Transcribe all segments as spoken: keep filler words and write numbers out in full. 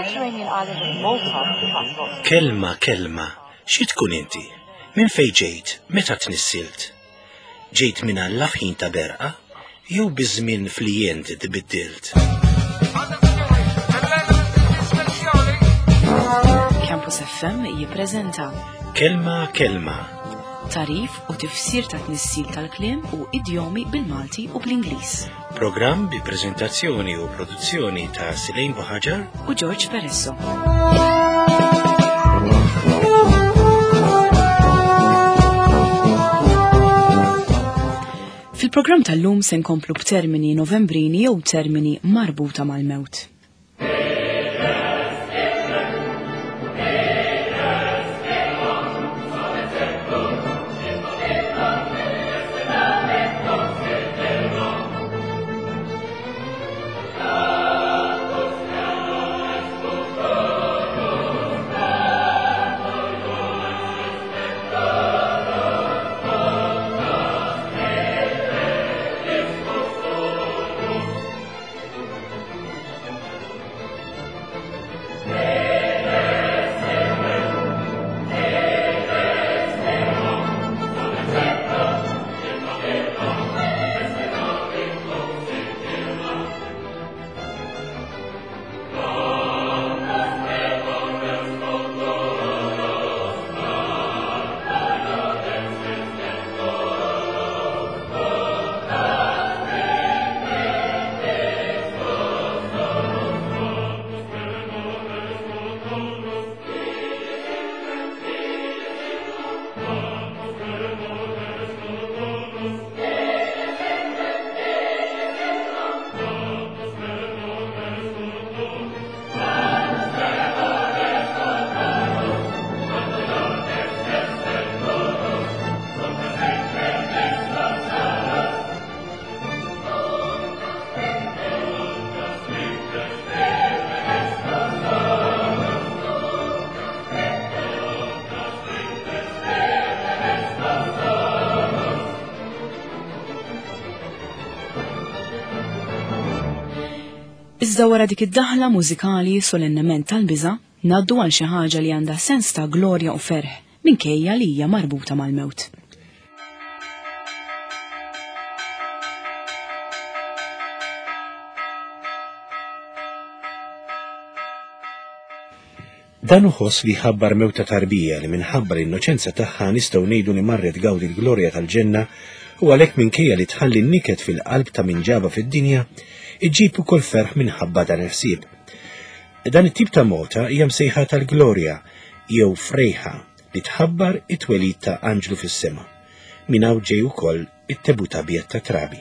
Mediterranean island of Malta. Kelma kelma, xi tkun inti? Min fejn ġejt, meta tnissilt? Ġejt minn Alla f'ħin ta' berqa jew biżmien flijent tbiddilt? Campus F M jippreżenta Kelma kelma. Tarif u tifsir ta' tnissil tal-kliem u idjomi bil-Malti u bl-Ingliż. Programm bi preżentazzjoni u produzzjoni ta' Silejn Boħaġar u George Peresso. Fil-programm tal-lum se nkomplu b'termini novembrini jew termini marbuta mal-mewt. Iżda wara dik id-daħla mużikali solennement tal-biża' ngħaddu għal xi ħaġa li għandha sens ta' glorja u ferħ minkejja li hija marbuta mal-mewt. Dan uħoss li ħabbar mewta tarbija li minħabba l-innoċenza tagħha nistgħu ngħidu li marret gawdi l-glorja tal-ġenna u għalhekk minkejja li tħalli n-niket fil-qalb ta' min ġaba fid-dinja iġġib ukoll ferħ minħabba dan il-ħsieb. Dan it-tip ta' mota hija msejħa tal-glorja jew frejħa li tħabbar it-twelid ta' anġlu fis-sema. Min hawn ġej ukoll it-tebuta bjett ta' trabi.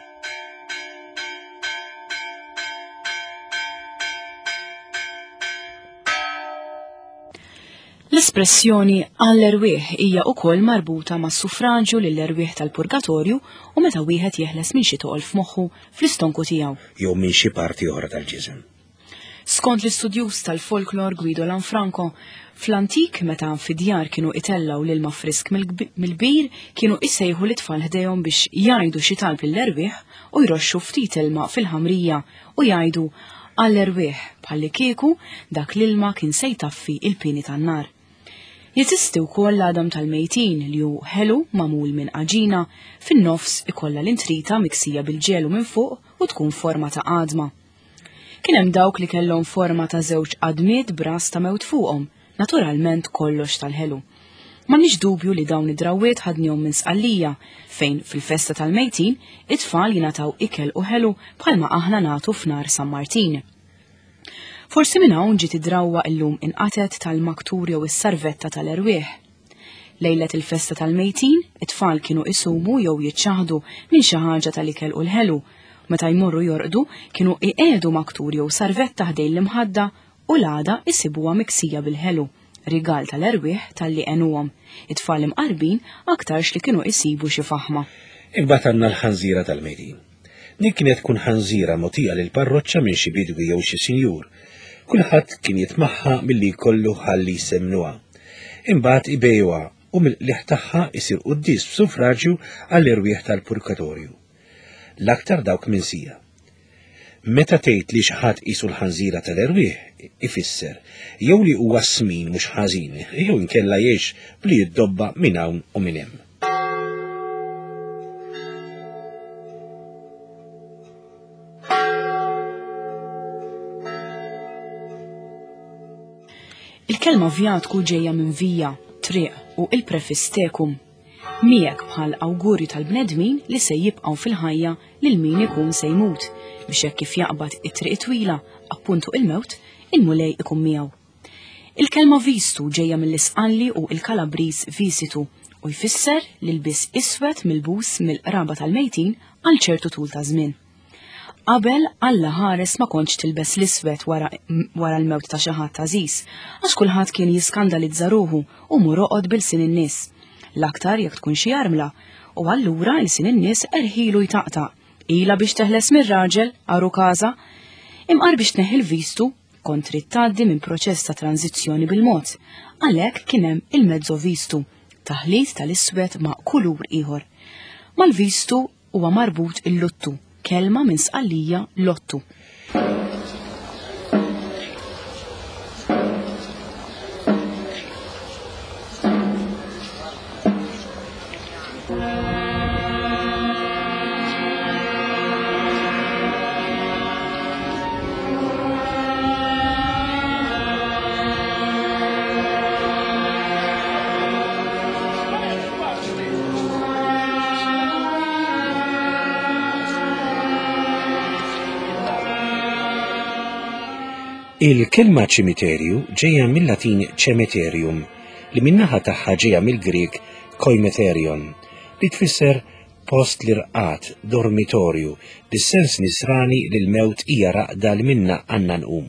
L-espressjoni għall-erwieħ hija wkoll marbuta mas-suffraġġju lill-erwieħ tal-purgatorju u meta wieħed jeħles minn xi toqol f'moħħu fl-istonku tiegħu. Jew minn xi parti oħra tal-ġisem. Skont l-istudjuż tal-folklor Guido Lanfranco, fl-antik meta fid-djar kienu itellaw l-ilma frisk mill-bir kienu issejħu l-itfal ħdejhom biex jgħidu xi talb lill-erwieħ u jroxxu ftit ilma fil-ħamrija u jgħidu għall-erwieħ bħalli kieku dak l-ilma kien se jtaffi il-pieni tan-nar. Jeżisti wkoll l-għadam tal-mejtin li hu ħelu magħmul minn aġina fin-nofs ikollha l-intrita miksija bil-ġelu minn fuq u tkun forma ta' qadma. Kien hemm dawk li kellhom forma ta' żewġ qadmiet b'ras ta' mewt fuqhom, naturalment kollox tal-ħelu. M'għandniex dubju li dawn id-drawwiet ħadnihom minn sqallija fejn fil-festa tal-mejtin it-tfal jingħataw ikel u ħelu bħalma aħna nagħtu f'nar San Martin. Forsi minn hawn ġiet id-drawwa llum inqatet tal-maktur jew is-sarvetta tal-erwieħ. Lejlet il-festa tal-mejtin, it-tfal kienu isumu jew jiċċaħdu minn xi ħaġa tal-ikel u l-ħelu. Meta jmorru jorqdu kienu iqiegħdu maktur jew sarvetta ħdejn l-imħadda u l-għada isibuha miksija bil-ħelu, rigal tal-erwieħ tal-li għenuhom. It-tfal imqarbin aktarx li kienu isibu xi faħma. Imbagħad għandna l-ħanżira tal-mejtin. Dik kienet tkun ħanżira mogħtija lil parroċċa minn xi bidwi jew xi sinjur. Kulħadd kien jitmaħħa milli jkollu ħalli jsemnuha. Imbagħad ibejwa u mill-qliħ tagħha isir qudies b'suffraġġju għall-erwieħ tal-purgatorju. L-aktar dawk minsija. Meta tgħid li xi ħadd qisu l-ħanżira tal-erwieħ ifisser jew li huwa smin mhux ħażin jew inkella jgħix bli jiddobba minn hawn u minn hemm. Il-kelma vjatku ġejja minn vija, triq u il-prefiss tekum. Miegħek bħal awgurju tal-bnedmin li se jibqgħu fil-ħajja lil min ikun se jmut biex hekk kif jaqbad it-triq twila appuntu il-mewt, il-mulej ikun miegħu. Il-kelma vistu ġejja mill-Isqalli u il-Kalabriż visitu u jfisser li lbis iswed milbus mill-qraba tal-mejtin għal ċertu tul ta' żmien. Qabel Alla ħares ma kontx tilbes l-iswed wara, wara l-mewt ta' xi ħadd għażiż, għax kulħadd kien jiskandalizza ruħu u moroqgħod bil-sin in-nies. L-aktar jekk tkun xi jarmla, u allura l-sin in-nies erħilu jtaqtaq. Ila biex teħles mir-raġel għaru każa, imqar biex tneħħi l-vistu kont trid tgħaddi minn proċess ta' tranzizzjoni bil-mod. Għalhekk kien hemm il-mezzo vistu, taħlit tal-iswed ma' kulur ieħor. Mal-vistu huwa marbut il-luttu, kelma minn Sqallija lottu. Il-kelma ċimiterju ġejja mill-Latin cemeterium li minnaħa tagħha ġejja mill-Grieg koimeterion li tfisser post l-irqat, dormitorju, bis-sens nisrani li l-mewt hija raqda li minna għandna nqum.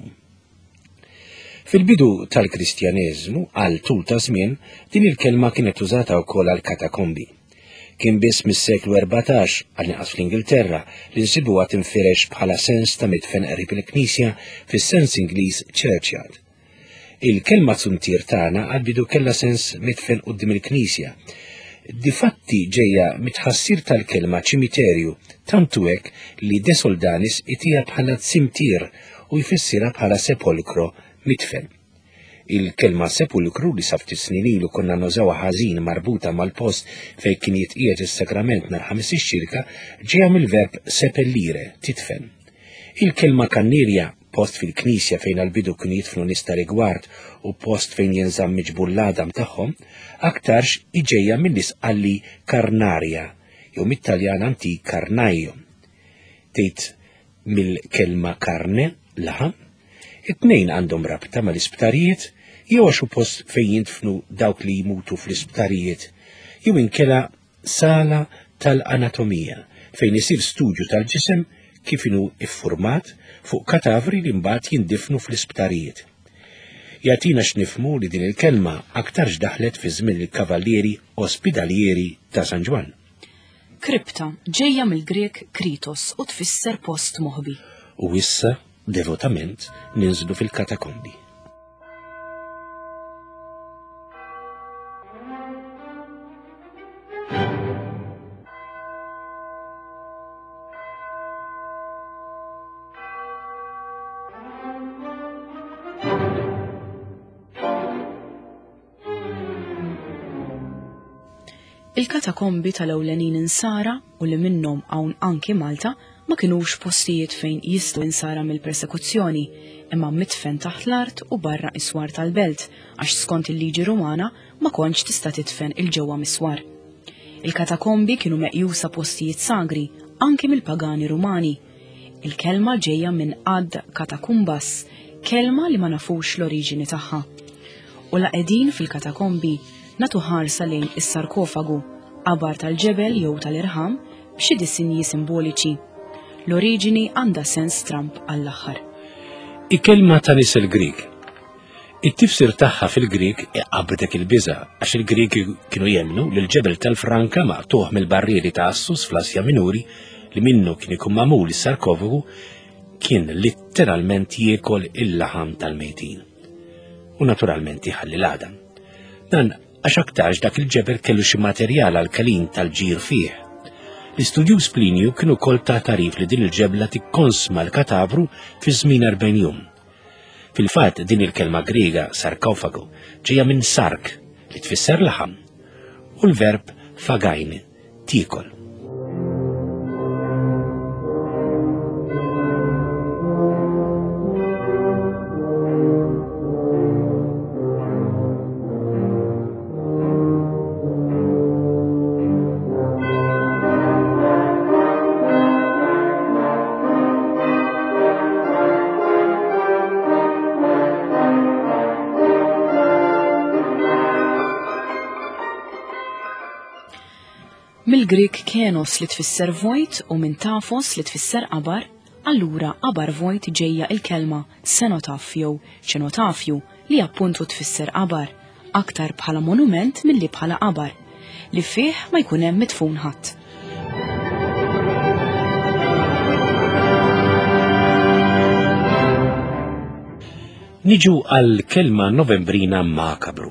Fil-bidu tal-Kristjaneżmu għal tul ta' żmien din il-kelma kienet użata wkoll għal katakombi. Kien biss mis-seklu erbatax għal inqas fl-Ingilterra li nsibuha tinfirex bħala sens ta' midfen qrib il-Knisja fis-sens Ingliż churchyard. Il-kelma tzuntir tagħna għal bidu kellha sens midfen quddiem il-Knisja. Difatti ġejja mitħassir tal-kelma ċimiterju tantu hekk li De Soldanis itija bħala tzimtir u jfissirha bħala sepolkro midfen. Il-kelma sepulkru li sa ftit snin ilu konna nużawha ħażin marbuta mal-post fejn kien jitqiegħed is-sakrament nhar ħames ix-xirka ġejja mill-verb sepellire, titfen. Il-kelma kannirja, post fil-Knisja fejn għall-bidu kien jidfnu nies ta' rigward u post fejn jinżamm miġbur l-adam tagħhom, aktarx iġejja mill-Isqalli karnarja, jew mit-Taljan antik karnajo. Tgħid mill-kelma karne, laħam, it-tnejn għandhom rabta mal-isptarijiet jew għaxu post fejn jintfnu dawk li jmutu fl-isptarijiet, jew inkella sala tal-anatomija fejn isir studju tal-ġisem kif inhu iffurmat fuq katavri li mbagħad jindifnu fl-isptarijiet. Jagħtina x'nifhmu li din il-kelma aktarx daħlet fi żmien il-kavallieri ospidalieri ta' San Ġwan. Kripta ġejja mill-Grek kritos u tfisser post moħbi. U issa devotament ninżlu fil-katakombi. Il-katakombi tal-ewlenin insara u li minnhom hawn anki Malta ma kinux postijiet fejn jistgħu insara mill-persekuzzjoni, imma mitfen taħt l-art u barra iswar tal-belt, għax skont il-liġi Rumana ma kontx tista' titfen il-ġewwa miswar. Il-katakombi kienu meqjusa postijiet sagri anki mill-pagani Rumani. Il-kelma ġejja minn ad katakumbas, kelma li ma nafux l-oriġini tagħha. U la qegħdin fil-katakombi natu ħarsa lejn is-sarkofagu, qabar tal-ġebel jew tal-irħam b'xi disinji simboliċi. L-oriġini għandha sens Trump għall-aħħar. Il-kelma ta' nies il-Grieg. It-tifsir tagħha fil-Grieg iqabdek il-biża' għax il-Grieg kienu jemmnu li l-ġebel tal-Franka maqtuħ mill-barrieri ta' Assus fl-Asja Minuri li minnu kien ikun magħmul is-sarkofagu kien litteralment jiekol il-laħam tal-mejtin. U naturalment iħalli l-għadam. Dan għax aktarx dak il-ġebel kellu xi materjal alkalin tal-ġir fih. L-istudjuż Plinju kienu kol ta' tarif li din il-ġebla tikkonsma l-katavru fi żmien arba'in jum. Fil-fatt din il-kelma Griega sarkofagu ġejja minn sark li tfisser laħam u l-verb fagajn tiekol. Mill-Grik kenos li tfisser vojt u minn tafos li tfisser qabar, allura qabar vojt ġejja il-kelma cenotaf jew ċenotafju li appuntu tfisser qabar, aktar bħala monument milli bħala qabar, li fih ma jkun hemm midfun ħadd. Niġu għal kelma novembrina makabru.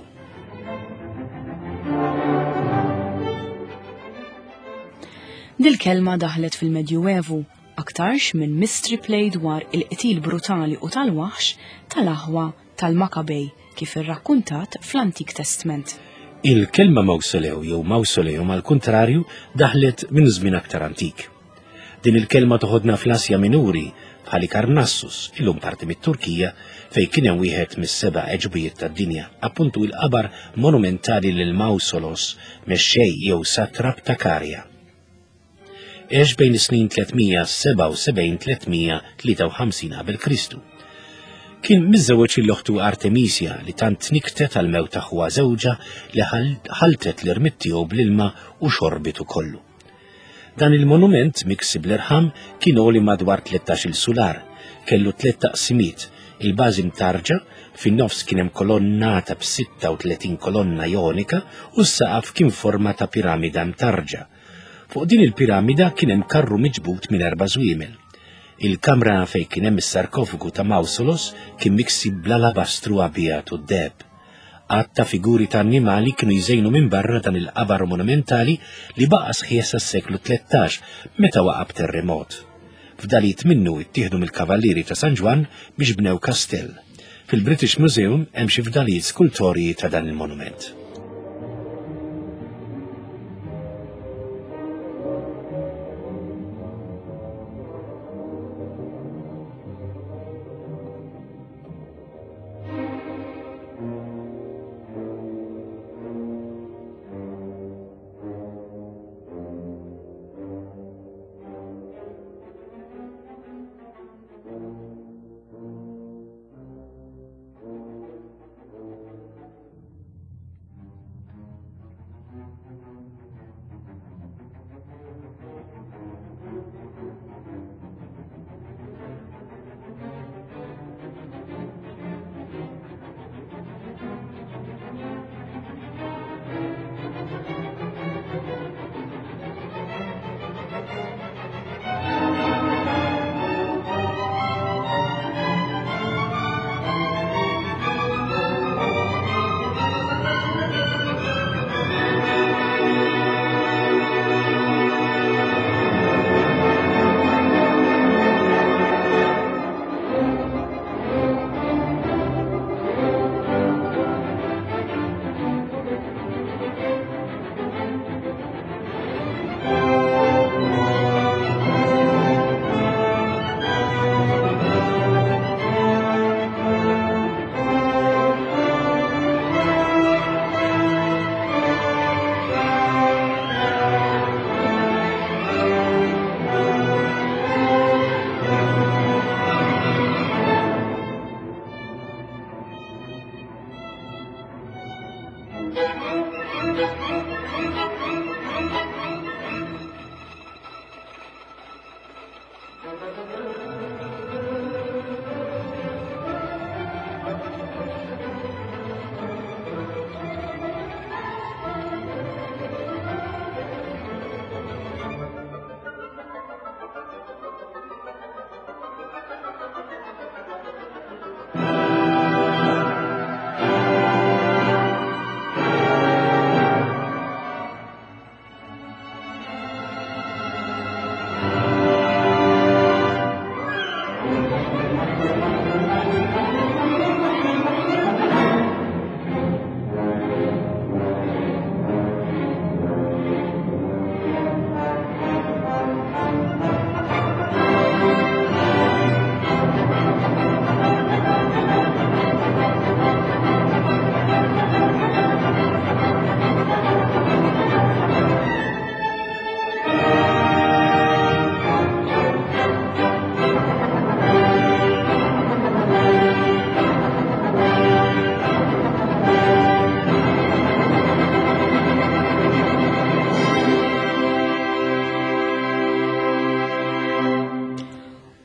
Dil-kelma daħlet fil-Medjuevu aktarx minn mystery play dwar il-qtil brutali u tal-waħx tal-aħwa tal-Makabej kif irrakkuntat fl-Antik Testament. Il-kelma mawsolew jew mawsoleum mal kontrarju daħlet minn żmien aktar antik. Din il-kelma toħodna fl-Asja Minuri bħali Karnassus, illum parti mit-Turkija, fejn kien hemm wieħed mis-seba' eġbijiet tad-dinja, appuntu l-qabar monumentali lil Mawsolos, mexxej jew satrap ta' Karja. Eġ bejn is-snin tlietmija seba' u sebgħin tlietmija tlieta u ħamsin qabel Kristu. Kien miżżewweġ il-loħtu Artemisja li tant niktet għal mewt tagħha żewġa li ħaltet l-irmiet tiegħu bl-ilma u xorbitu kollu. Dan il-monument miksib l-irħam kien li madwar tlettax-il sular, kellu tliet taqsimiet, il-bażi mtarġa, fin-nofs kien hemm kolonnata b'sitta u tletin kolonna jonika u s-saqaf kien forma ta' piramida mtarġa. Fuq din il-piramida kien hemm karru miġbut minn erba' żwiemel. Il-kamra fejn kien hemm is-sarkofagu ta' Mawsolos kien miksib bl-alabastru abjad u d-deheb. Għadd ta' figuri ta' annimali kienu jżejnu minn barra dan il-qabar monumentali li baqa' sħiħ sas-seklu tlettax meta waqab terremot. F'dalijiet minnu ttieħdu mill-kavallieri ta' San Ġwan biex bnew kastell. Fil-British Museum hemm xi fdalijiet skultorji ta' dan il-monument.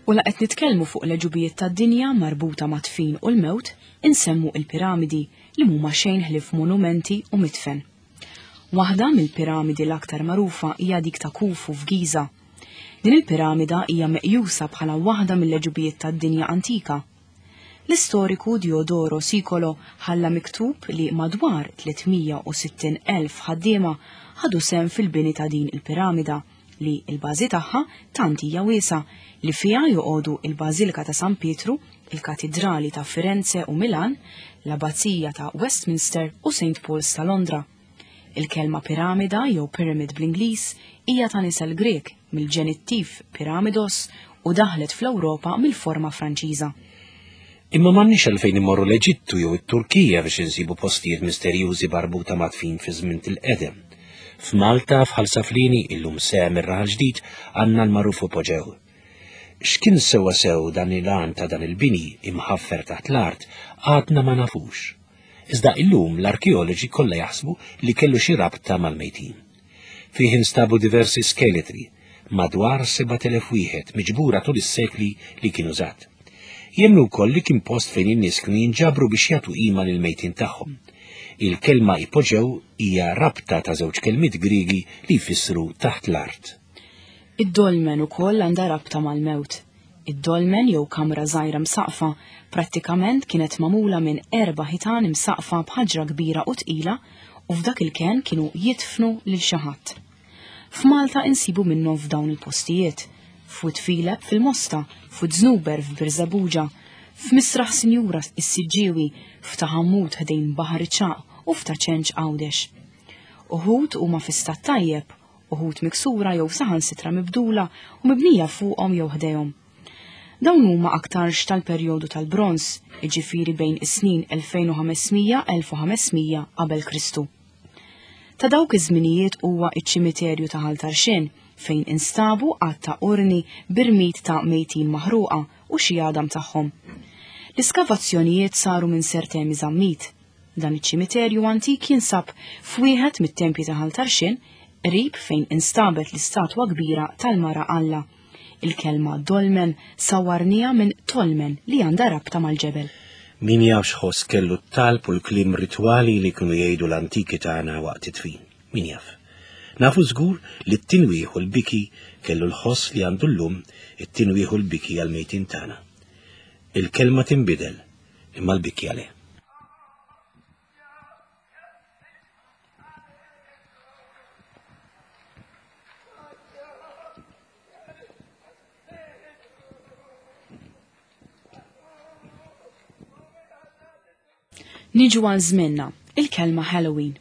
U laqgħet nitkellmu fuq l-ġubijiet tad-dinja marbuta ma' tfin u l-mewt, insemmu il-piramidi li huma xejn ħlif monumenti u mitfen. Waħda mill-piramidi l-aktar magħrufa hija dik ta' Khufu f'Giza. Din il-piramida hija meqjusa bħala waħda mill-ġubijiet tad-dinja antika. L-istoriku Diodoro Siculo ħalla miktub li madwar tlietmija u sittin elf ħaddiema ħadu sehem fil-bini ta' din il-piramida li l-bażi tagħha tant hija wiesa li fiha joqogħdu il-Bażilika ta' San Pietru, il-Katedrali ta' Firenze u Milan, l-Abbazija ta' Westminster u Saint Paul's ta' Londra. Il-kelma piramida jew pyramid bl-Ingliż hija ta' nisel Grek mill-ġenittiv pyramidos u daħlet fl-Ewropa mill-forma Franċiża. Imma m'għandniex għalfejn immorru l-Eġittu jew it-Turkija biex insibu postijiet misterjużi barbuta ma' tfin fi żmien il-qedem. F'Malta f'Ħal Saflini illum sehem ir-raħal ġdid għandna l-magħruf Poġew. X'kien sewwa sew dan il-għan ta' dan il-bini imħaffer taħt l-art għadna ma nafux. Iżda illum l-arkeoloġi kollha jaħsbu li kellu xi rabta mal-mejtin. Fih instabu diversi skeletri, madwar seba' telef wieħed miġbura tul is-sekli li kienu żgħat. Jemnu wkoll li kien post fejn in-nies kienu jinġabru biex jagħtu qima lill-mejtin tagħhom. Il-kelma ipoġew hija rabta ta' żewġ kelmiet Griegi li jfissru taħt l-art. Id-dolmen ukoll għandha rabta mal-mewt. Id-dolmen jew kamra żgħira msaqfa prattikament kienet magħmula minn erba' ħitan imsaqfa b'ħaġra kbira u tqila u f'dak il-kien kienu jitfnu lil xi ħadd. F'Malta insibu minnhom f'dawn il-postijiet, f'Wit Fileb fil-Mosta, f'Wit Żnuber f'Birżabuġa, f'Misraħ Sinjura is-Siġġiewi, f'Taħammut ħdejn Baħar Iċċaq u f'Taċenċ Għawdex. Uħud huma fi stat tajjeb, uħud miksura jew saħansitra mibdula u mibnija fuqhom jew ħdejhom. Dawn huma aktarx tal-perjodu tal-Bronż, jiġifieri bejn is-snin elfejn u ħamesmija - elf u ħamesmija qabel Kristu. Ta' dawk iż-żminijiet huwa iċ-ċimiterju ta' Ħaltarxin fejn instabu qatt ta' urni birmit ta' mejtin maħruqa u xi għadam tagħhom. L-iskavazzjonijiet saru minn Ser Temi Żammit. Dan iċ-ċimiterju antik jinsab f'wieħed mit-tempji ta' Ħaltarxin qrib fejn instabet l-istatwa kbira tal-Mara Alla. Il-kelma dolmen sawarnija minn tolmen li għandha rabta mal-ġebel. Min jafx ħoss kellu t-talb u l-klim ritwali li kienu jgħidu l-antiki tagħna waqt it-tfin. Min jaf. Nafu żgur li t-tinwieħ u l-biki kellu l-ħoss li għandu llum it-tinwieħ u l-biki għal-mejtin tagħna. Il-kelma tinbidel imma l-biki għalih. Niġu għal żmienna, il-kelma Halloween.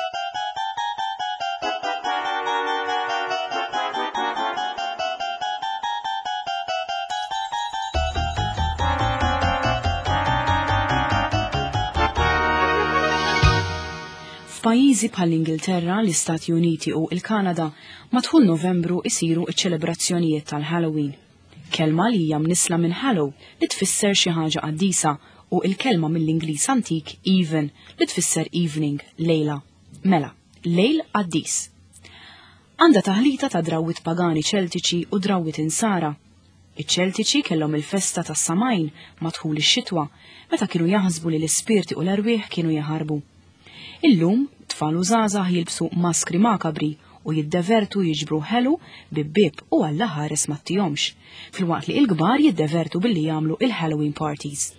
F'pajjiżi bħall-Ingilterra, l-Istati Uniti u l-Kanada madħul Novembru isiru iċ-ċelebrazzjonijiet tal-Halloween. Kelma li hija mnisla minn Hallow li tfisser xi ħaġa qaddisa u il-kelma mill-Ingliż antik even li tfisser evening, lejla, mela, lejl qaddis. Għandha taħlita ta' drawwiet pagani ċeltiċi u drawwiet insara. Iċ-Ċeltiċi kellhom il-festa tas-Samajn madħul ix-xitwa meta kienu jaħsbu li l-ispirti u l-arwieħ kienu jaħarbu. Illum tfal u żgħażagħ jilbsu maskri makabri u jiddevertu jiġbru ħelu bib-bib u Alla ħares ma ttihomx, filwaqt li l-kbar jiddevertu billi jagħmlu il-Halloween parties.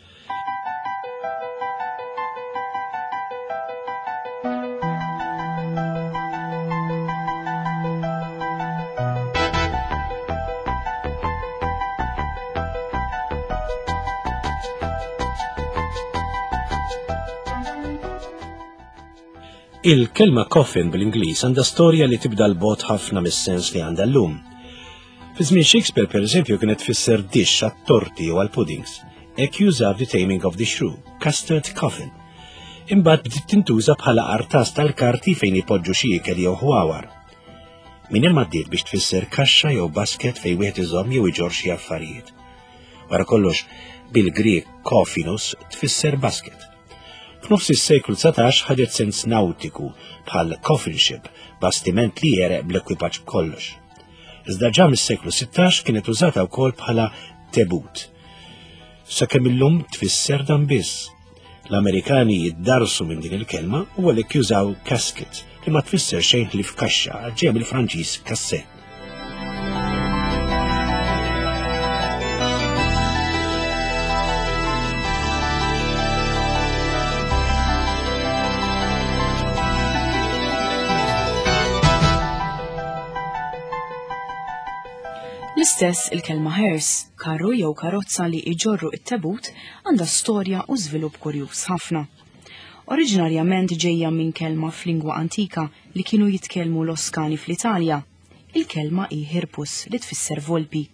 Il-kelma coffin bil-Ingliż għandha storja li tibda l-bot ħafna mis-sens li għandha llum. Fi żmien Shakespeare pereżempju kienet tfisser dish għat-torti u għall-puddings. Hekk jużaw the taming of the shrew, custard coffin. Imbagħad bdiet tintuża bħala qartas tal-karti fejn ipoġġu xi ikel jew ħwawar. Min hemm għaddiet biex tfisser kaxxa jew basket fejn wieħed iżomm jew iġorr xi affarijiet. Wara kollox, bil-Grieg coffinus tfisser basket. F'nofs is-seklu setax ħadet sens nautiku bħal coffin ship, bastiment li jereq bl-ekwipaġġ kollox. Iżda ġa mis-seklu sittax kienet użata wkoll bħala tebut. Sakemm illum tfisser dan biss. L-Amerikani jiddarsu minn din il-kelma u għalhekk jużaw casket li ma tfisser xejn li f'kaxxa ġej bil-Franċiż cassette. L-istess il-kelma hearse, karru jew karozza li iġorru it-tebut, għandha storja u żvilupp kurjuż ħafna. Oriġinarjament ġejja minn kelma f'lingwa antika li kienu jitkellmu l-Oskani fl-Italja. Il-kelma hi hirpus li tfisser volpi.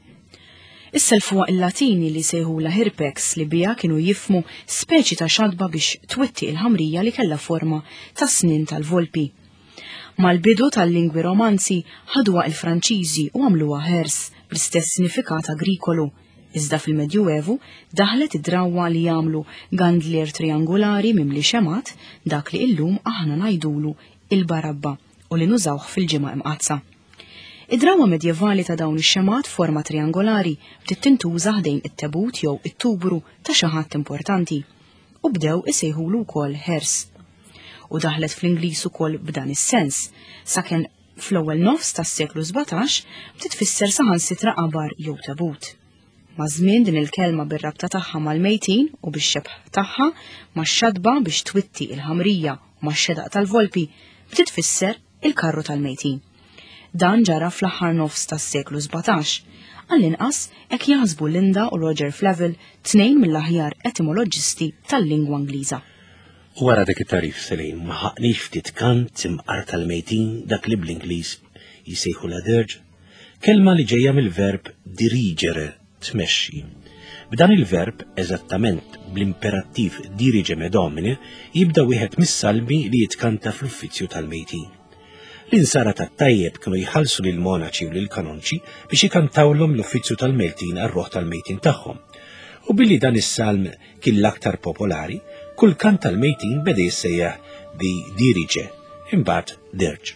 Issa fuq il-Latini li sejħula hirpex li bija kienu jifmu speċi ta' xadba biex twitti il-ħamrija li kellha forma ta' snin tal-volpi. Mal-bidu tal-lingwi romanzi ħadwa il-Franċiżi u għamluha hearse bl-istess sinifikat agrikolu, iżda fil-Medjuevu daħlet id-drawwa li jagħmlu gandlier triangolari mimli xemat dak li illum aħna ngħidulu il-barabba u li nużawh fil-ġimgħa imqazza. Id-drawwa medjevali ta' dawn ix-xemat forma triangolari bdiet tintuża ħdejn it-tebut jew it-tubru ta' xi ħadd importanti u bdew isejħulu wkoll hearse. U daħlet fl-Ingliż ukoll b'dan is-sens, sakemm fl-ewwel nofs tas-seklu sebgħetax titfisser saħansitra qabar jew tebut. Ma' żmien din il-kelma bir-rabta tagħha mal-mejtin u bix-xebħ tagħha max-xadba biex twitti il-ħamrija u max-xedaq tal-volpi btitfisser il-karru tal-mejtin. Dan ġara fl-aħħar nofs tas-seklu sebgħetax. Għall-inqas hekk jaħsbu Linda u Roger Flavel, tnejn mill-aħjar etimoloġisti tal-lingwa Ingliża. U wara dak it-tarif selejn ma ħaqniex ftit kant imqar tal-mejtin dak li bl-Ingliż jisejħu la dirge, kelma li ġejja mill-verb dirigere, tmexxi. B'dan il-verb eżattament bl-imperattiv dirigere domine jibda wieħed mis-salmi li jitkanta fl-uffizzju tal-mejtin. L-insara tat-tajjeb kienu jħallsu lil monaċi u lil kanonċi biex ikantawlhom l-uffizzju tal-mejtin għar-ruħ tal-mejtin tagħhom. U billi dan is-salm kien l-aktar popolari, kull kant tal-mejtin beda jissejjaħ bi dirige, imbagħad dirge.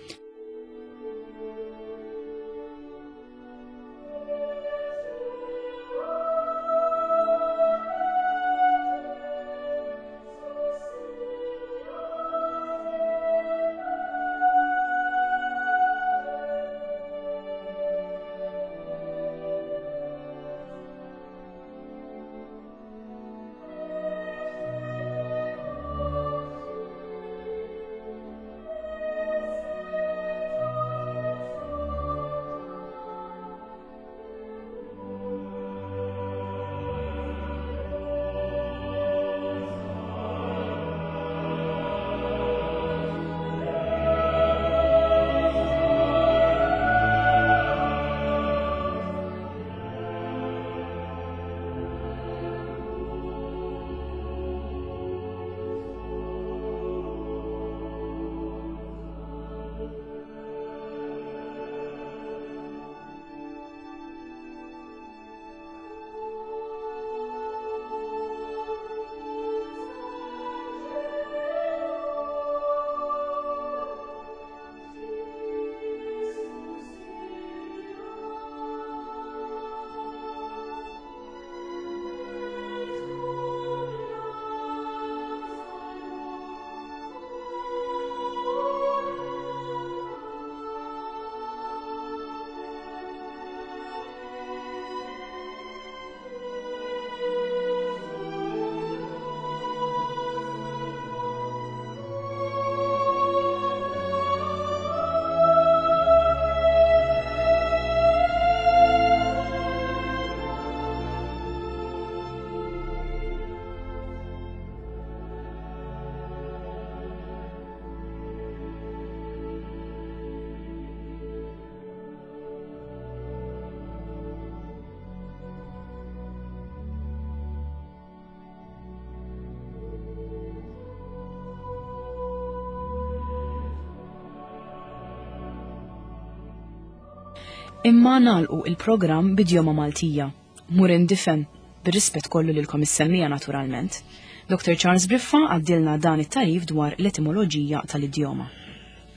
Imma nagħlqu il-programm b'idjoma Maltija. Mur indifem, bir-rispett kollu lilkom is-semmija naturalment. Doktor Charles Briffa għaddilna dan it-tarif dwar l-etimoloġija tal-idjoma.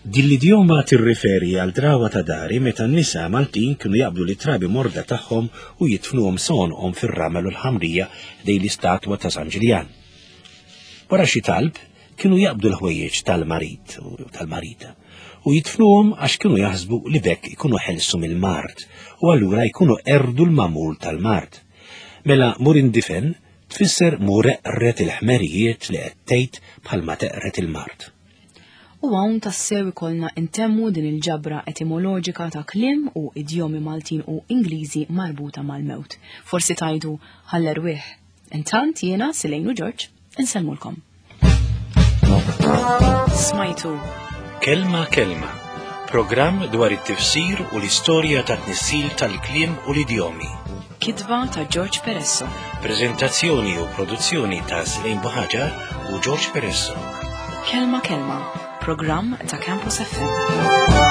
Din l-idjoma tirriferi għal drawa ta' dari meta n-nisa Maltin kienu jaqbdu li trabi morda tagħhom u jitfnuhom sonqhom fir-ramel u l-ħamrija dej l-istatwa ta' San Ġiljan. Wara xi talb kienu jaqbdu l-ħwejjeġ tal-marit u tal-marita u jitfnuhom għax kienu jaħsbu li bekk ikunu ħelsu mill-mart u allura jkunu erdu l-mamul tal-mart. Mela mur indifen tfisser mur eqret il-ħmerijiet li qed tgħid bħalma teqret il-mart. U hawn tassew ikollna intemmu din il-ġabra etimoloġika ta' kliem u idjomi Maltin u Ingliżi marbuta mal-mewt. Forsi tajdu ħall-erwieħ. Intant jiena Silejnu George insellmulkom. Smajtu Kelma kelma, programm dwar it-tifsir u l-istorja ta' tnissil tal-kliem u l-idjomi. Kitba ta' George Peresso. Prezentazzjoni u produzzjoni ta' Silejn Buħaġar u George Peresso. Kelma kelma, programm ta' Campus F M.